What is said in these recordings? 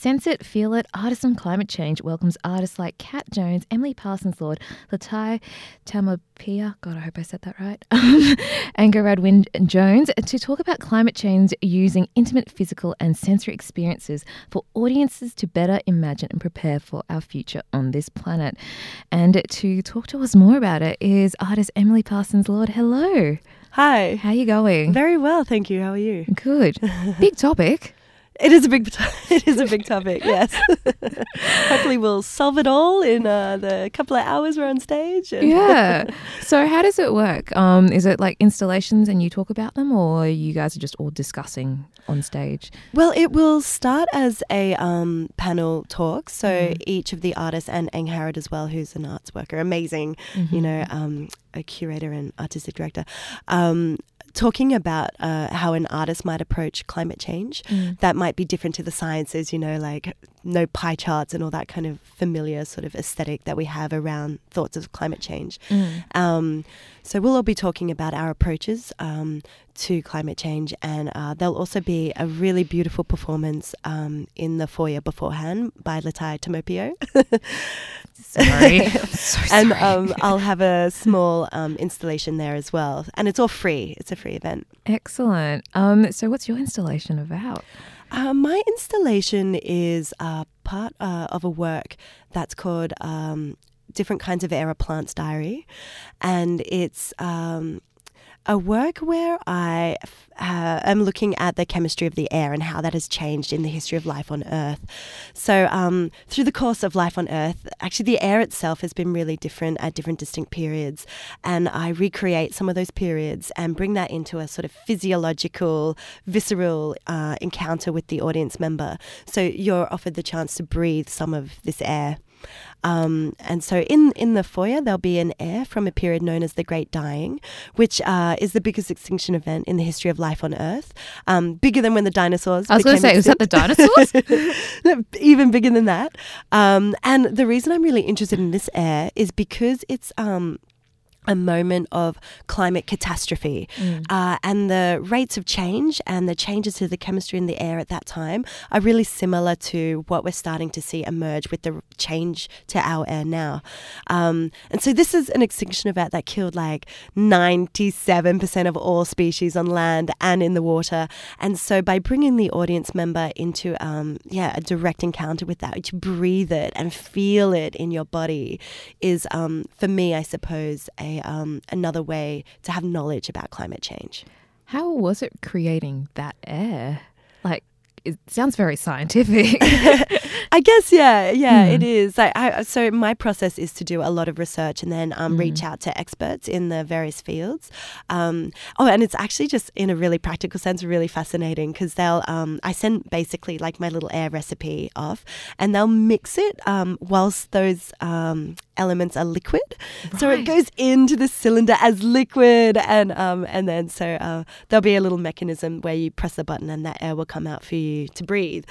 Sense It, Feel It, Artists on Climate Change welcomes artists like Kat Jones, Emily Parsons-Lord, Latai Tamopia, God, I hope I said that right, and Garad Jones to talk about climate change using intimate physical and sensory experiences for audiences to better imagine and prepare for our future on this planet. And to talk to us more about it is artist Emily Parsons-Lord. Hello. Hi. How are you going? Very well, thank you. How are you? Good. Big topic. It is a big topic, yes. Hopefully we'll solve it all in the couple of hours we're on stage. Yeah. So how does it work? Is it like installations and you talk about them, or you guys are just all discussing on stage? Well, it will start as a panel talk. So each of the artists, and Ang Harrod as well, who's an arts worker, amazing, a curator and artistic director, talking about how an artist might approach climate change that might be different to the sciences, like no pie charts and all that kind of familiar sort of aesthetic that we have around thoughts of climate change. So we'll all be talking about our approaches to climate change, and there'll also be a really beautiful performance in the foyer beforehand by Latai Tamopio. Sorry. So and sorry. I'll have a small installation there as well. And it's all free. It's a free event. Excellent. So what's your installation about? My installation is part of a work that's called Different Kinds of Air, a Plant's Diary. And it's a work where I am looking at the chemistry of the air and how that has changed in the history of life on Earth. So through the course of life on Earth, actually the air itself has been really different at different distinct periods. And I recreate some of those periods and bring that into a sort of physiological, visceral encounter with the audience member. So you're offered the chance to breathe some of this air. And so in the foyer, there'll be an air from a period known as the Great Dying, which is the biggest extinction event in the history of life on Earth. Bigger than when the dinosaurs I was going to say, was that the dinosaurs? Even bigger than that. And the reason I'm really interested in this air is because it's a moment of climate catastrophe. And the rates of change and the changes to the chemistry in the air at that time are really similar to what we're starting to see emerge with the change to our air now. And so this is an extinction event that killed like 97% of all species on land and in the water. And so by bringing the audience member into a direct encounter with that, to breathe it and feel it in your body is, for me, I suppose, another way to have knowledge about climate change. How was it creating that air? Like, it sounds very scientific. I guess, yeah, it is. So my process is to do a lot of research and then reach out to experts in the various fields. And it's actually just in a really practical sense, really fascinating because I send basically like my little air recipe off and they'll mix it whilst those elements are liquid. Right. So it goes into the cylinder as liquid and then there'll be a little mechanism where you press the button and that air will come out for you to breathe.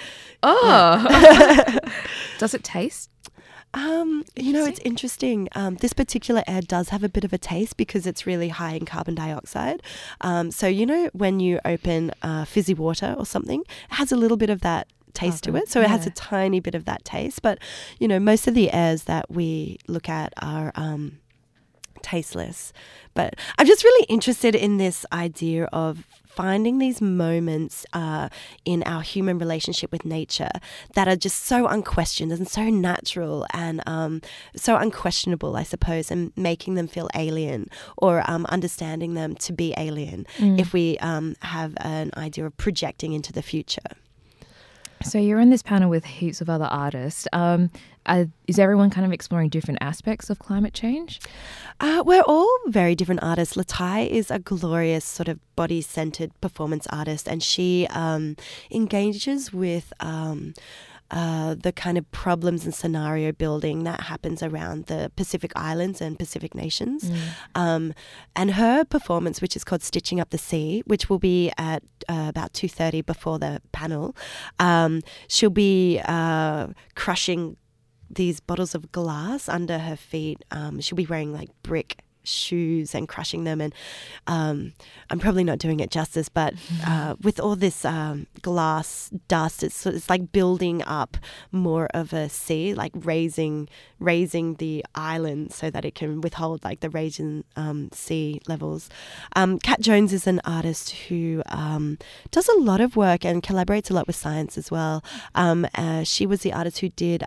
Does it taste? It's interesting. This particular air does have a bit of a taste because it's really high in carbon dioxide. So when you open fizzy water or something, it has a little bit of that taste to it. So it has a tiny bit of that taste. But, most of the airs that we look at are tasteless. But I'm just really interested in this idea of finding these moments in our human relationship with nature that are just so unquestioned and so natural and so unquestionable, I suppose, and making them feel alien or understanding them to be alien if we have an idea of projecting into the future. So you're on this panel with heaps of other artists. Is everyone kind of exploring different aspects of climate change? We're all very different artists. Latai is a glorious sort of body-centered performance artist, and she engages with the kind of problems and scenario building that happens around the Pacific Islands and Pacific nations. And her performance, which is called Stitching Up the Sea, which will be at about 2:30 before the panel, she'll be crushing these bottles of glass under her feet. She'll be wearing like brick shoes and crushing them. And I'm probably not doing it justice, but with all this glass dust, it's like building up more of a sea, like raising the island so that it can withhold like the raging sea levels. Kat Jones is an artist who does a lot of work and collaborates a lot with science as well. She was the artist who did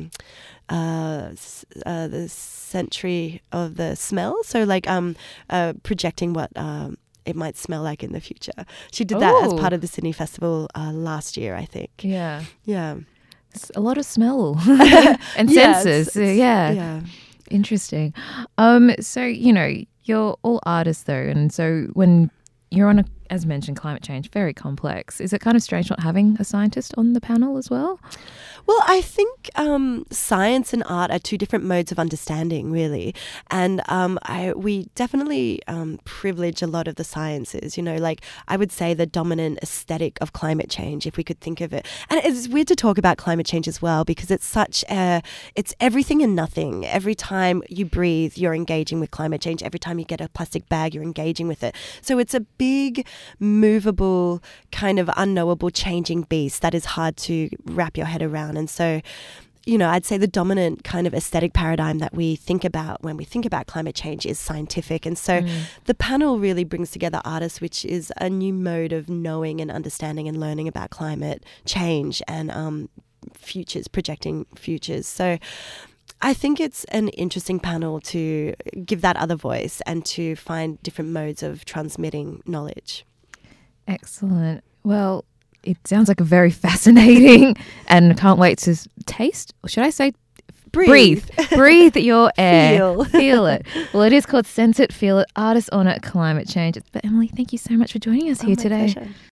the Century of the Smell, so like projecting what it might smell like in the future. She did that as part of the Sydney Festival last year, I think. Yeah. Yeah. It's a lot of smell and senses. Yeah. Interesting. So, you're all artists though, and so when you're on as mentioned, climate change, very complex. Is it kind of strange not having a scientist on the panel as well? Well, I think science and art are two different modes of understanding, really. And we definitely privilege a lot of the sciences, like I would say the dominant aesthetic of climate change, if we could think of it. And it's weird to talk about climate change as well, because it's it's everything and nothing. Every time you breathe, you're engaging with climate change. Every time you get a plastic bag, you're engaging with it. So it's a big, movable, kind of unknowable, changing beast that is hard to wrap your head around. And so, I'd say the dominant kind of aesthetic paradigm that we think about when we think about climate change is scientific. And so the panel really brings together artists, which is a new mode of knowing and understanding and learning about climate change and projecting futures. So I think it's an interesting panel to give that other voice and to find different modes of transmitting knowledge. Excellent. Well, it sounds like a very fascinating and can't wait to taste, or should I say breathe your air. Feel it. Well, it is called Sense It, Feel It, Artists on It, Climate Change. But Emily, thank you so much for joining us here today. Pleasure.